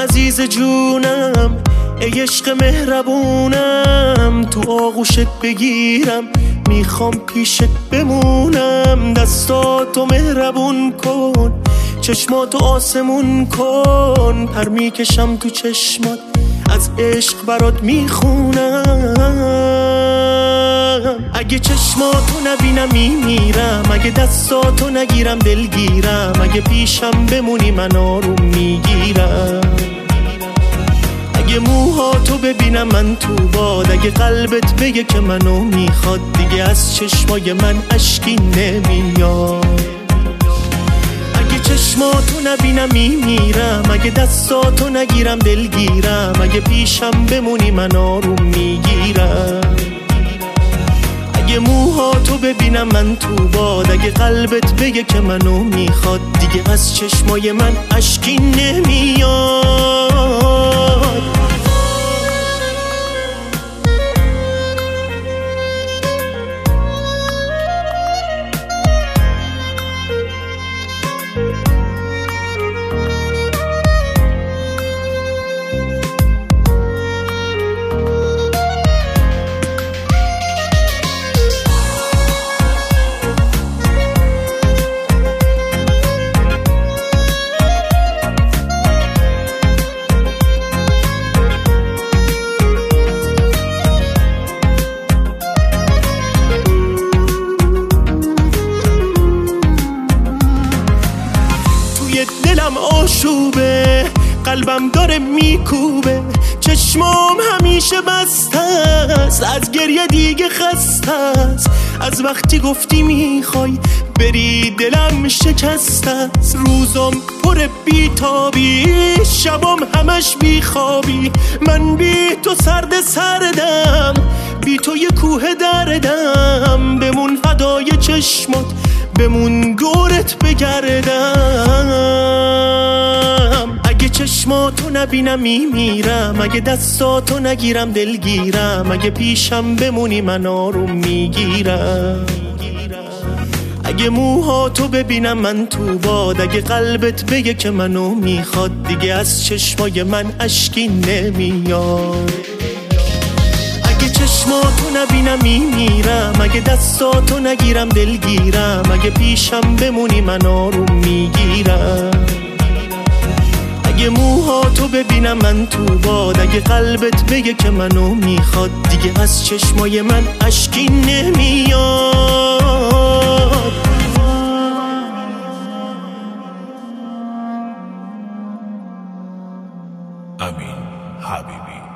عزیز جونم، ای عشق مهربونم، تو آغوشت بگیرم، میخوام پیشت بمونم. دستاتو مهربون کن، چشماتو آسمون کن، پر میکشم تو چشمات، از عشق برات میخونم. اگه چشماتو نبینم میمیرم، اگه دستاتو نگیرم دلگیرم، اگه پیشم بمونی من آروم میگیرم. اگه موهاتو ببینم من تو باد، اگه قلبت بگه که منو میخواد، دیگه از چشمای من اشکی نمیاد. اگه چشماتو نبینم میمیرم، اگه دستاتو نگیرم دلگیرم، اگه پیشم بمونی من آروم میگیرم. اگه موهاتو ببینم من تو باد، اگه قلبت بگه که منو میخواد، دیگه از چشمای من اشکی نمیاد. دلم آشوبه، قلبم داره میکوبه، چشمام همیشه بسته است، از گریه دیگه خسته است. از وقتی گفتی میخوای بری دلم شکسته است. روزام پر بیتابی، شبام همش بیخوابی، من بی تو سردم، بی تو یه کوه دردم. بمون فدای چشمات، بمون دورت بگردم. اگه چشماتو نبینم میمیرم، اگه دستاتو نگیرم دلگیرم، اگه پیشم بمونی من آروم میگیرم. اگه موهاتو ببینم من تو باد، اگه قلبت بگه که منو میخواد، دیگه از چشمای من اشکی نمیاد. اگه چشماتو نبینم میمیرم، اگه دستاتو نگیرم دلگیرم، اگه پیشم بمونی من آروم میگیرم. اگه موهاتو ببینم من تو باد، اگه قلبت بگه که منو میخواد، دیگه از چشمای من اشکی نمیاد. امین حبیبی.